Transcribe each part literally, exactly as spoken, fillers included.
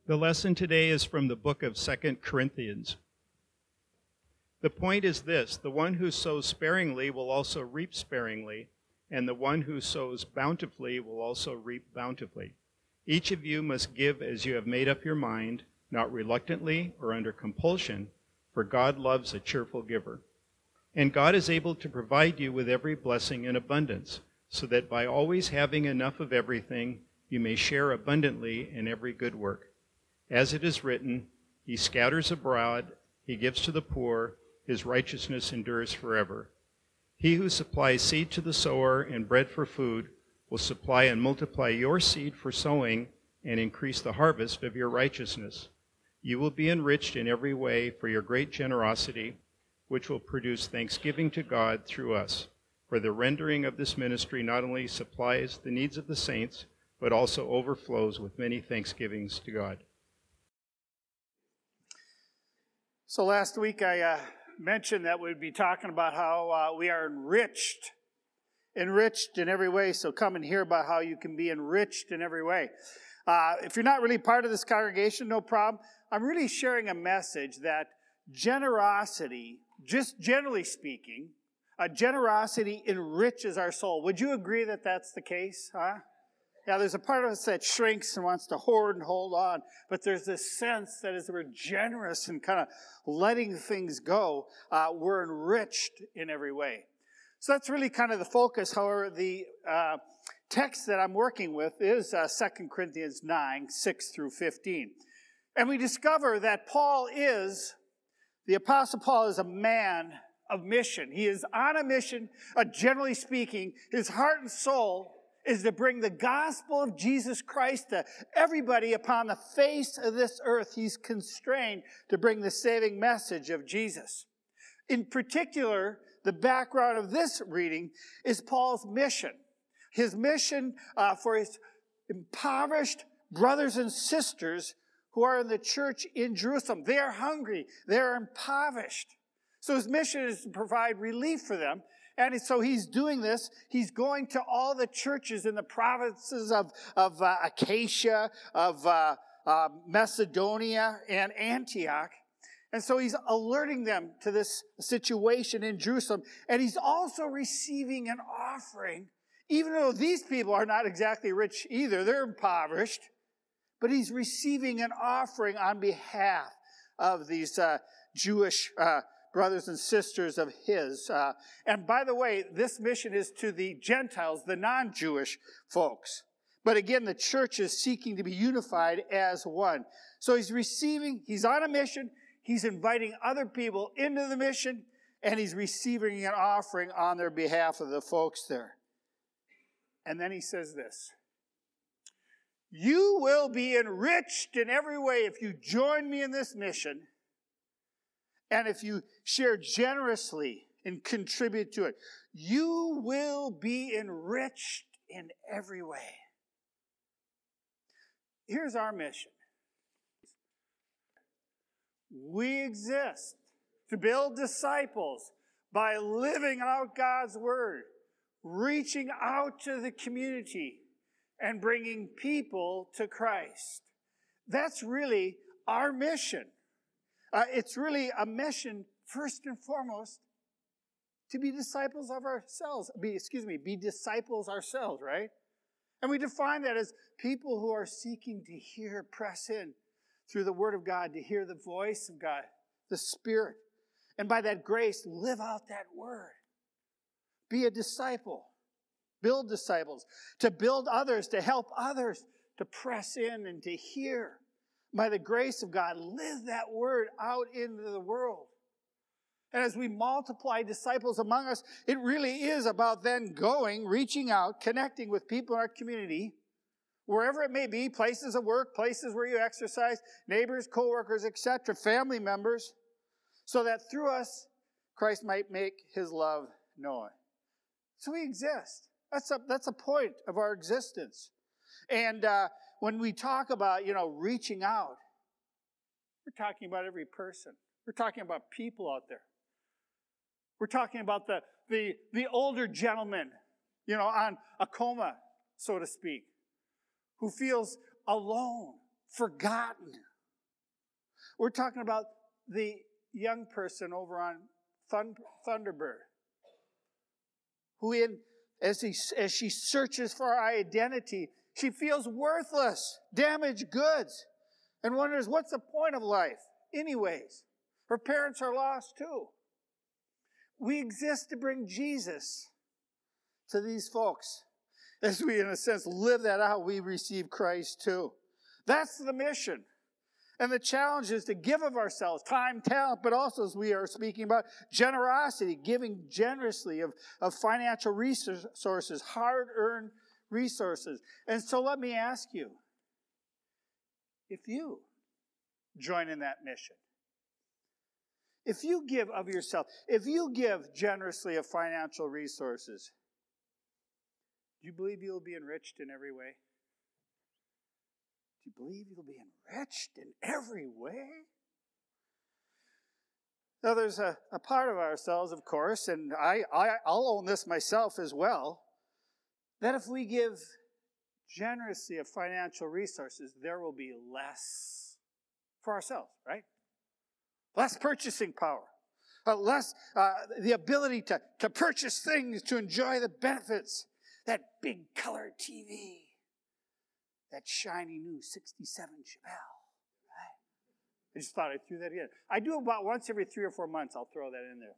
The lesson today is from the book of Second Corinthians. The point is this: the one who sows sparingly will also reap sparingly, and the one who sows bountifully will also reap bountifully. Each of you must give as you have made up your mind, not reluctantly or under compulsion, for God loves a cheerful giver. And God is able to provide you with every blessing in abundance, so that by always having enough of everything, you may share abundantly in every good work. As it is written, He scatters abroad, He gives to the poor, His righteousness endures forever. He who supplies seed to the sower and bread for food will supply and multiply your seed for sowing and increase the harvest of your righteousness. You will be enriched in every way for your great generosity, which will produce thanksgiving to God through us. For the rendering of this ministry not only supplies the needs of the saints, but also overflows with many thanksgivings to God. So last week I uh, mentioned that we'd be talking about how uh, we are enriched, enriched in every way. So come and hear about how you can be enriched in every way. Uh, if you're not really part of this congregation, no problem. I'm really sharing a message that generosity, just generally speaking, uh, generosity enriches our soul. Would you agree that that's the case? Huh? Yeah, there's a part of us that shrinks and wants to hoard and hold on, but there's this sense that as we're generous and kind of letting things go, uh, we're enriched in every way. So that's really kind of the focus. However, the uh, text that I'm working with is uh, Second Corinthians nine, six through fifteen. And we discover that Paul is, the Apostle Paul is a man of mission. He is on a mission, uh, generally speaking. His heart and soul is to bring the gospel of Jesus Christ to everybody upon the face of this earth. He's constrained to bring the saving message of Jesus. In particular, the background of this reading is Paul's mission. His mission uh, for his impoverished brothers and sisters who are in the church in Jerusalem. They are hungry. They are impoverished. So his mission is to provide relief for them. And so he's doing this. He's going to all the churches in the provinces of, of uh, Achaia, of uh, uh, Macedonia, and Antioch. And so he's alerting them to this situation in Jerusalem. And he's also receiving an offering, even though these people are not exactly rich either. They're impoverished. But he's receiving an offering on behalf of these uh, Jewish uh brothers and sisters of his. Uh, and by the way, this mission is to the Gentiles, the non-Jewish folks. But again, the church is seeking to be unified as one. So he's receiving, he's on a mission, he's inviting other people into the mission, and he's receiving an offering on their behalf of the folks there. And then he says this: you will be enriched in every way if you join me in this mission, and if you share generously and contribute to it. You will be enriched in every way. Here's our mission. We exist to build disciples by living out God's word, reaching out to the community, and bringing people to Christ. That's really our mission. Uh, it's really a mission, first and foremost, to be disciples of ourselves. Be, excuse me, be disciples ourselves, right? And we define that as people who are seeking to hear, press in through the Word of God, to hear the voice of God, the Spirit. And by that grace, live out that Word. Be a disciple. Build disciples. To build others, to help others, to press in and to hear. By the grace of God, live that word out into the world. And as we multiply disciples among us, it really is about then going, reaching out, connecting with people in our community, wherever it may be, places of work, places where you exercise, neighbors, co-workers, et cetera, family members, so that through us, Christ might make his love known. So we exist. That's a, that's a point of our existence. And uh, when we talk about, you know, reaching out, we're talking about every person. We're talking about people out there. We're talking about the, the, the older gentleman, you know, on a coma, so to speak, who feels alone, forgotten. We're talking about the young person over on Thunderbird, who in as, he, as she searches for her identity, she feels worthless, damaged goods, and wonders, what's the point of life anyways? Her parents are lost too. We exist to bring Jesus to these folks. As we, in a sense, live that out, we receive Christ too. That's the mission. And the challenge is to give of ourselves, time, talent, but also, as we are speaking about, generosity, giving generously of, of financial resources, hard-earned resources. And so let me ask you, if you join in that mission, if you give of yourself, if you give generously of financial resources, do you believe you'll be enriched in every way? Do you believe you'll be enriched in every way? Now, there's a, a part of ourselves, of course, and I, I, I'll own this myself as well, that if we give generously of financial resources, there will be less for ourselves, right? Less purchasing power. Uh, less uh, the ability to, to purchase things, to enjoy the benefits. That big color T V. That shiny new sixty-seven Chevelle. Right? I just thought I threw that in. I do about once every three or four months. I'll throw that in there.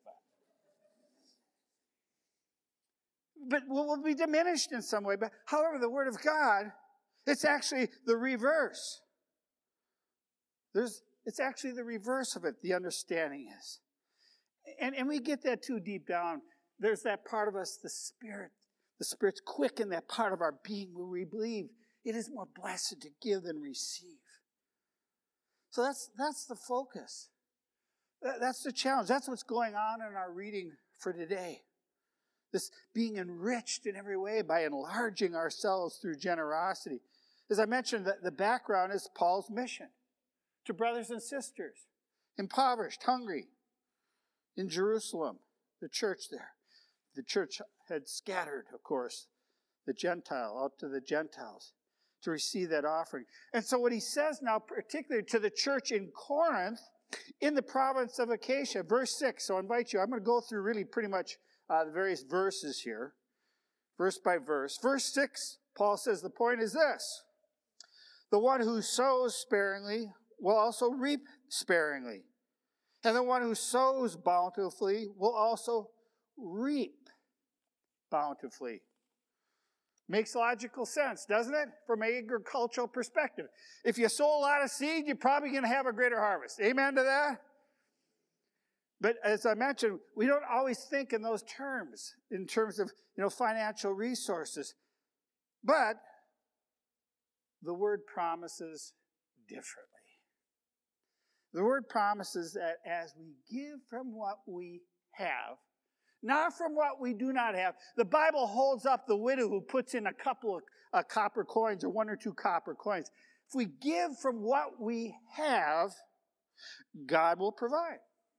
But we'll be diminished in some way. But however, the Word of God, it's actually the reverse. There's, it's actually the reverse of it, the understanding is. And, and we get that too deep down. There's that part of us, the Spirit. The Spirit's quick in that part of our being where we believe it is more blessed to give than receive. So that's that's the focus. That's the challenge. That's what's going on in our reading for today. This being enriched in every way by enlarging ourselves through generosity. As I mentioned, the, the background is Paul's mission to brothers and sisters, impoverished, hungry, in Jerusalem, the church there. The church had scattered, of course, the Gentile out to the Gentiles to receive that offering. And so what he says now, particularly to the church in Corinth, in the province of Achaia, verse six. So I invite you, I'm going to go through really pretty much uh, the various verses here, verse by verse. Verse six, Paul says the point is this: the one who sows sparingly will also reap sparingly. And the one who sows bountifully will also reap bountifully. Makes logical sense, doesn't it? From an agricultural perspective. If you sow a lot of seed, you're probably going to have a greater harvest. Amen to that? But as I mentioned, we don't always think in those terms, in terms of, you know, financial resources. But the Word promises differently. The Word promises that as we give from what we have, not from what we do not have. The Bible holds up the widow who puts in a couple of uh, copper coins or one or two copper coins. If we give from what we have, God will provide.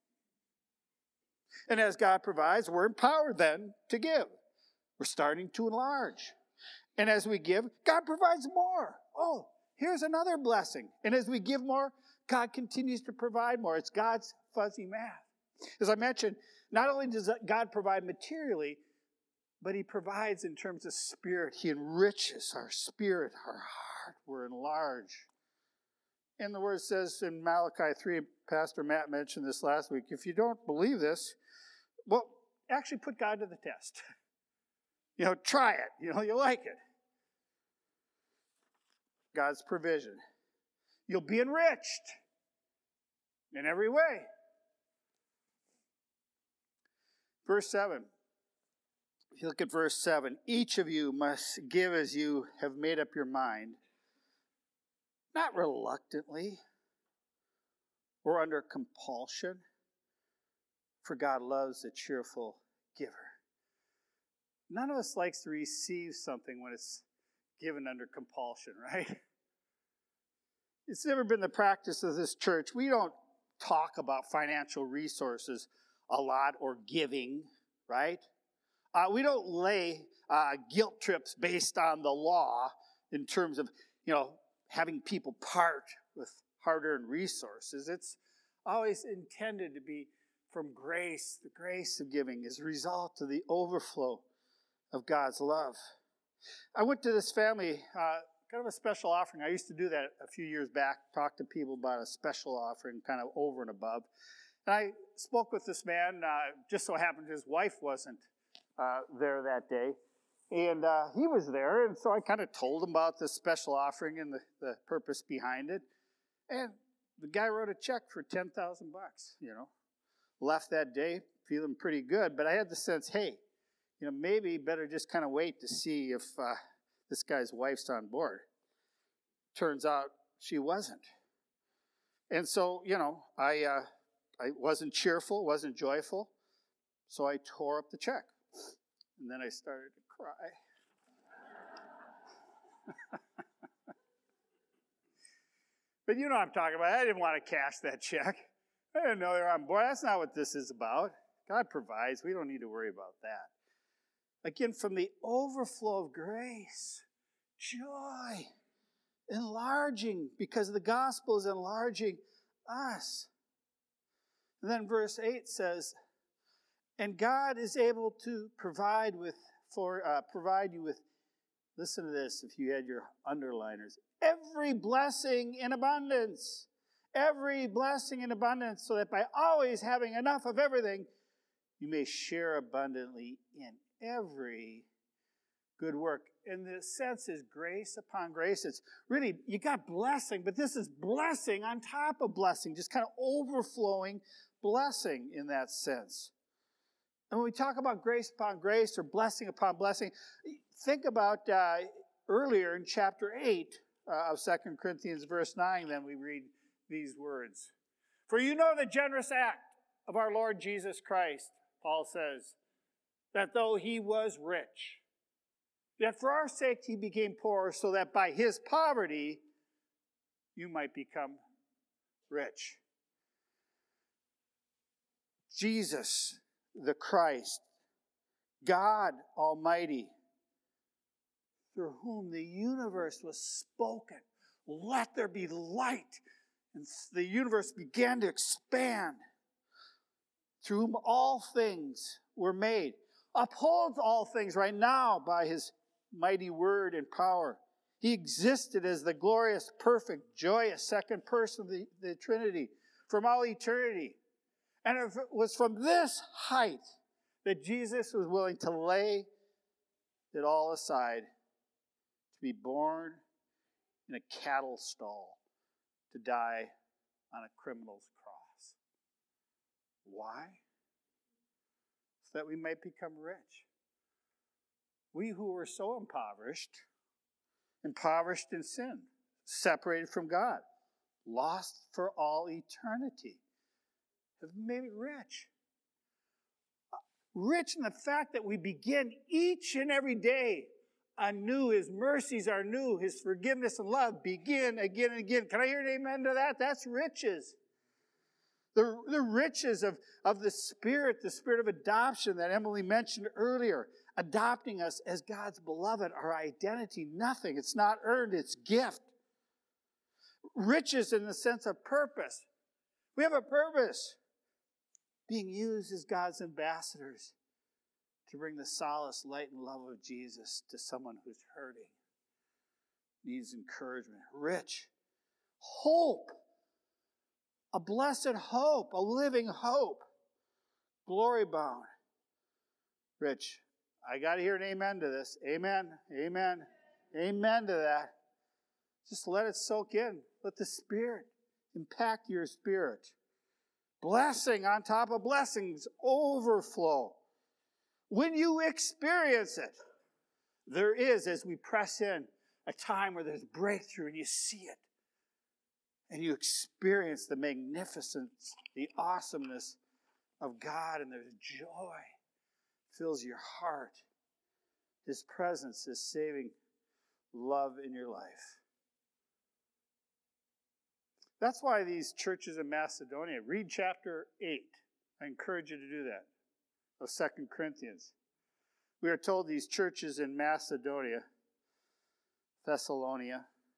And as God provides, we're empowered then to give. We're starting to enlarge. And as we give, God provides more. Oh, here's another blessing. And as we give more, God continues to provide more. It's God's fuzzy math. As I mentioned, not only does God provide materially, but He provides in terms of spirit. He enriches our spirit, our heart. We're enlarged. And the Word says in Malachi three, Pastor Matt mentioned this last week, if you don't believe this, well, actually put God to the test. You know, try it. You know, you like it. God's provision. You'll be enriched in every way. Verse seven. If you look at verse seven, each of you must give as you have made up your mind, not reluctantly or under compulsion, for God loves a cheerful giver. None of us likes to receive something when it's given under compulsion, right? It's never been the practice of this church. We don't talk about financial resources a lot or giving, right? Uh, we don't lay uh, guilt trips based on the law in terms of, you know, having people part with hard-earned resources. It's always intended to be from grace. The grace of giving is a result of the overflow of God's love. I went to this family, uh, kind of a special offering. I used to do that a few years back, talk to people about a special offering, kind of over and above. And I spoke with this man. Uh, just so happened his wife wasn't uh, there that day. And uh, he was there, and so I kind of told him about this special offering and the, the purpose behind it. And the guy wrote a check for ten thousand bucks, you know. Left that day feeling pretty good, but I had the sense, hey, you know, maybe better just kind of wait to see if uh, this guy's wife's on board. Turns out she wasn't. And so, you know, I uh, I wasn't cheerful, wasn't joyful, so I tore up the check. And then I started to cry. But you know what I'm talking about. I didn't want to cash that check. I didn't know they were on board. That's not what this is about. God provides. We don't need to worry about that. Again, from the overflow of grace, joy, enlarging, because the gospel is enlarging us. And then verse eight says, and God is able to provide with for uh, provide you with, listen to this if you had your underliners, every blessing in abundance. Every blessing in abundance, so that by always having enough of everything, you may share abundantly in every good work. And the sense is grace upon grace. It's really, you got blessing, but this is blessing on top of blessing, just kind of overflowing blessing in that sense. And when we talk about grace upon grace or blessing upon blessing, think about uh, earlier in chapter eight uh, of Second Corinthians verse nine, then we read these words. For you know the generous act of our Lord Jesus Christ, Paul says, that though he was rich, yet for our sake he became poor, so that by his poverty you might become rich. Jesus, the Christ, God Almighty, through whom the universe was spoken, let there be light. And the universe began to expand, through whom all things were made, upholds all things right now by his mighty word and power. He existed as the glorious, perfect, joyous second person of the, the Trinity from all eternity. And it was from this height that Jesus was willing to lay it all aside, to be born in a cattle stall, to die on a criminal's cross. Why? So that we might become rich. We who were so impoverished, impoverished in sin, separated from God, lost for all eternity, have been made rich. Rich in the fact that we begin each and every day anew. His mercies are new. His forgiveness and love begin again and again. Can I hear an amen to that? That's riches. The, the riches of, of the Spirit, the Spirit of adoption that Emily mentioned earlier, adopting us as God's beloved, our identity, nothing. It's not earned, it's gift. Riches in the sense of purpose. We have a purpose. Being used as God's ambassadors to bring the solace, light, and love of Jesus to someone who's hurting, needs encouragement. Rich. Hope. A blessed hope, a living hope. Glory bound. Rich. I got to hear an amen to this. Amen. Amen. Amen to that. Just let it soak in. Let the Spirit impact your spirit. Blessing on top of blessings. Overflow. When you experience it, there is, as we press in, a time where there's breakthrough and you see it. And you experience the magnificence, the awesomeness of God, and there's joy fills your heart. His presence is saving love in your life. That's why these churches in Macedonia, read chapter eight. I encourage you to do that, of Second Corinthians. We are told these churches in Macedonia, Thessalonica,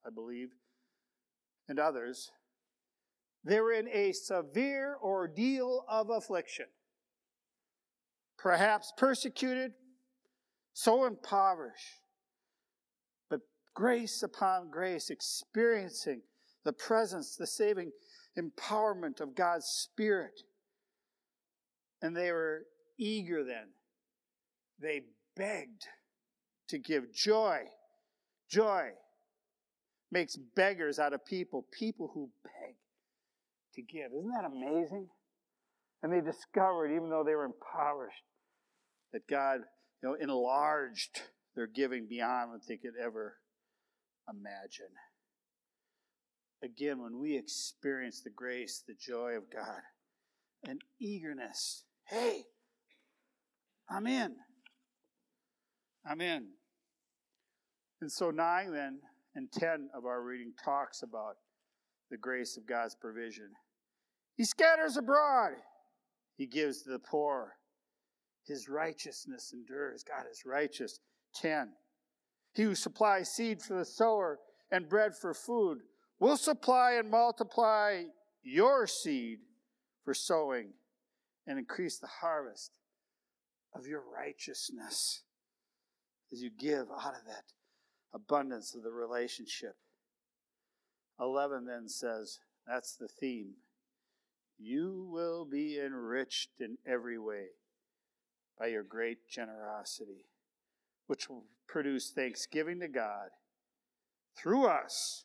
I believe, and others. They were in a severe ordeal of affliction, perhaps persecuted, so impoverished, but grace upon grace, experiencing the presence, the saving empowerment of God's Spirit. And they were eager then. They begged to give joy. Joy makes beggars out of people, people who beg to give. Isn't that amazing? And they discovered, even though they were impoverished, that God, you know, enlarged their giving beyond what they could ever imagine. Again, when we experience the grace, the joy of God, and eagerness, hey, I'm in. I'm in. And so nine then and ten of our reading talks about the grace of God's provision. He scatters abroad. He gives to the poor. His righteousness endures. God is righteous. ten. He who supplies seed for the sower and bread for food will supply and multiply your seed for sowing and increase the harvest of your righteousness as you give out of that abundance of the relationship. eleven then says, that's the theme. You will be enriched in every way by your great generosity, which will produce thanksgiving to God through us.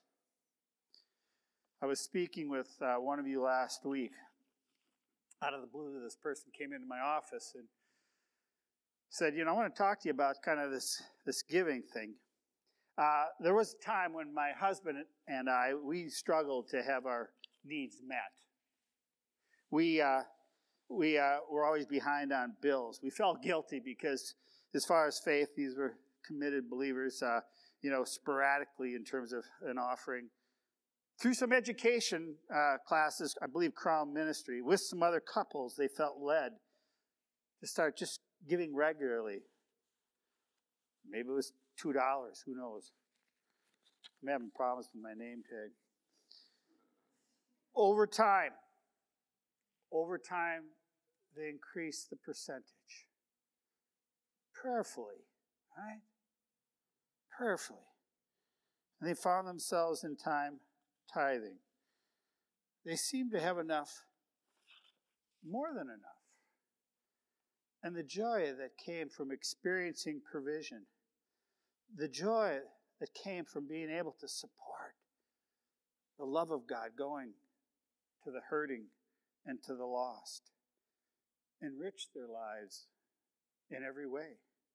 I was speaking with uh, one of you last week. Out of the blue, this person came into my office and said, you know, I want to talk to you about kind of this, this giving thing. Uh, there was a time when my husband and I, we struggled to have our needs met. We uh, we uh, were always behind on bills. We felt guilty because as far as faith, these were committed believers, uh, you know, sporadically in terms of an offering. Through some education uh, classes, I believe Crown Ministry, with some other couples, they felt led to start just giving regularly. Maybe it was two dollars, who knows? I'm having problems with my name tag. Over time, over time, they increased the percentage. Prayerfully, right? Prayerfully. And they found themselves in time tithing. They seemed to have enough, more than enough. And the joy that came from experiencing provision, the joy that came from being able to support the love of God going to the hurting and to the lost, enriched their lives in every way.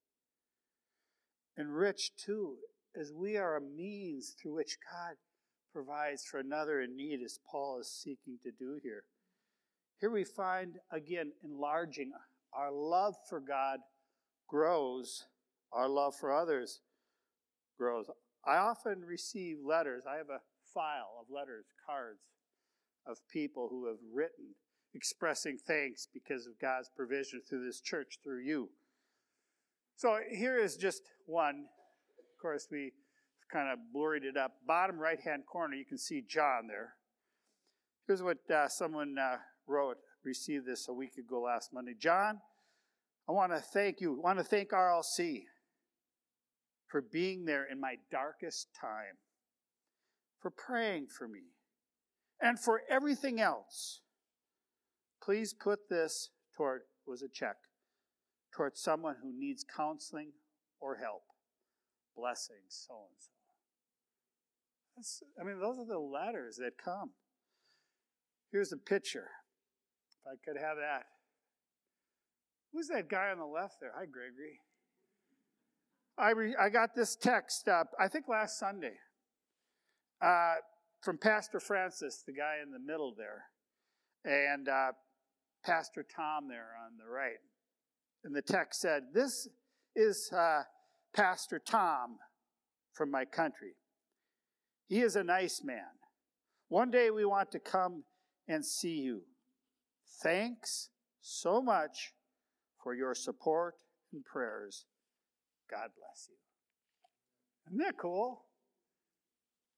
Enriched, too, as we are a means through which God provides for another in need, as Paul is seeking to do here. Here we find, again, enlarging. Our love for God grows. Our love for others grows. I often receive letters. I have a file of letters, cards, of people who have written expressing thanks because of God's provision through this church, through you. So here is just one. Of course, we kind of blurred it up. Bottom right-hand corner, you can see John there. Here's what uh, someone uh, wrote, received this a week ago last Monday. John, I want to thank you. I want to thank R L C for being there in my darkest time, for praying for me, and for everything else. Please put this toward, was a check, toward someone who needs counseling or help. Blessings, so and so. That's, I mean, those are the letters that come. Here's a picture. If I could have that. Who's that guy on the left there? Hi, Gregory. I re, I got this text, uh, I think last Sunday, uh, from Pastor Francis, the guy in the middle there, and uh, Pastor Tom there on the right. And the text said, this is uh, Pastor Tom from my country. He is a nice man. One day we want to come and see you. Thanks so much for your support and prayers. God bless you. Isn't that cool?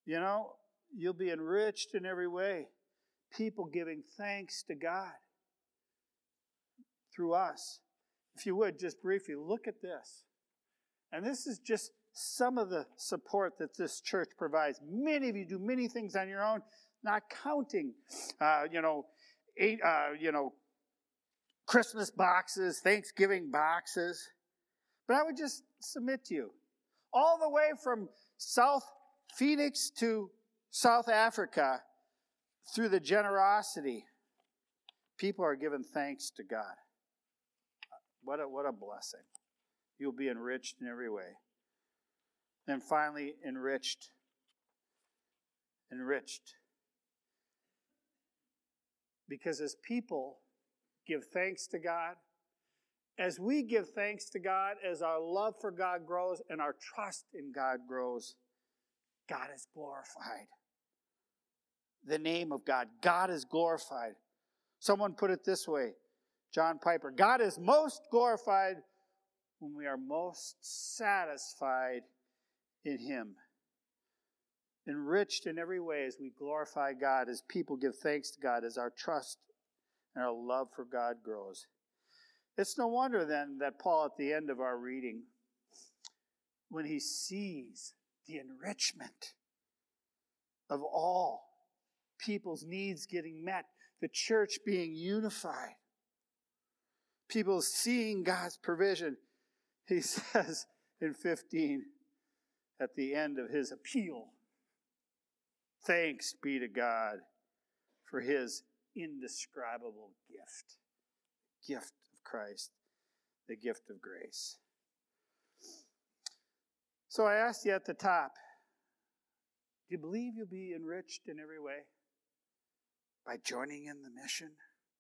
You know, you'll be enriched in every way. People giving thanks to God through us. If you would, just briefly, look at this. And this is just some of the support that this church provides. Many of you do many things on your own, not counting, uh, you know, eight, uh, you know, Christmas boxes, Thanksgiving boxes. But I would just submit to you, all the way from South Phoenix to South Africa, through the generosity, people are giving thanks to God. What a, what a blessing. You'll be enriched in every way. And finally, enriched. Enriched. Because as people give thanks to God, as we give thanks to God, as our love for God grows and our trust in God grows, God is glorified. The name of God. God is glorified. Someone put it this way, John Piper, God is most glorified when we are most satisfied in Him. Enriched in every way as we glorify God, as people give thanks to God, as our trust and our love for God grows. It's no wonder then that Paul at the end of our reading, when he sees the enrichment of all people's needs getting met, the church being unified, people seeing God's provision, he says in fifteen, at the end of his appeal, thanks be to God for His indescribable gift, gift of Christ, the gift of grace. So I asked you at the top, do you believe you'll be enriched in every way? By joining in the mission?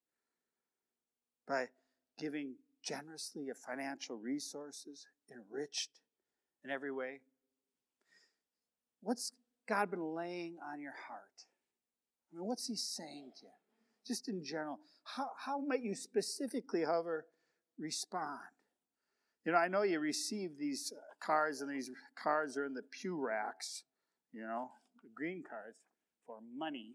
By giving generously of financial resources, enriched in every way? What's God been laying on your heart? I mean, what's He saying to you? Just in general. How, how might you specifically, however, respond? You know, I know you receive these cards, and these cards are in the pew racks, you know, the green cards for money.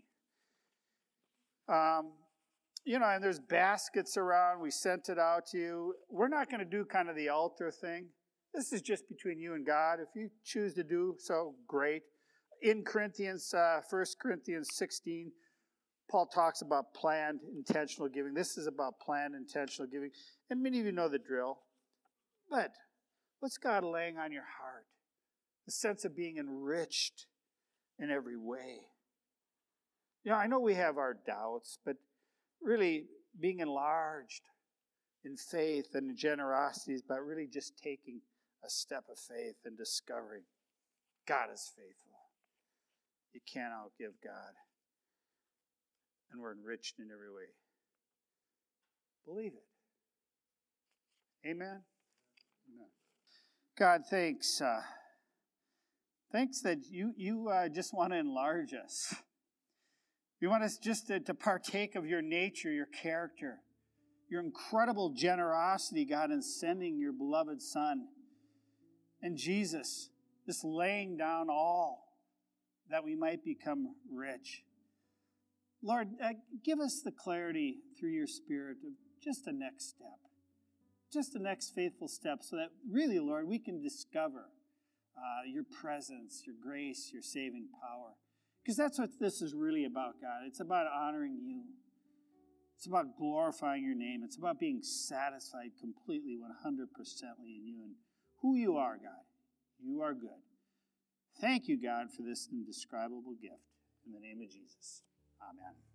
Um, you know, and there's baskets around. We sent it out to you. We're not going to do kind of the altar thing. This is just between you and God. If you choose to do so, great. In Corinthians, uh, First Corinthians sixteen, Paul talks about planned, intentional giving. This is about planned, intentional giving. And many of you know the drill. But what's God laying on your heart? The sense of being enriched in every way. You know, I know we have our doubts, but really being enlarged in faith and in generosity is about really just taking a step of faith and discovering God is faithful. You can't outgive God. And we're enriched in every way. Believe it. Amen? Amen. God, thanks. Uh, thanks that you, you uh, just want to enlarge us. You want us just to, to partake of your nature, your character, your incredible generosity, God, in sending your beloved Son. And Jesus, just laying down all that we might become rich. Lord, uh, give us the clarity through your Spirit of just the next step, just the next faithful step, so that really, Lord, we can discover uh, your presence, your grace, your saving power. Because that's what this is really about, God. It's about honoring you. It's about glorifying your name. It's about being satisfied completely, one hundred percent in you and who you are, God. You are good. Thank you, God, for this indescribable gift. In the name of Jesus. Amen.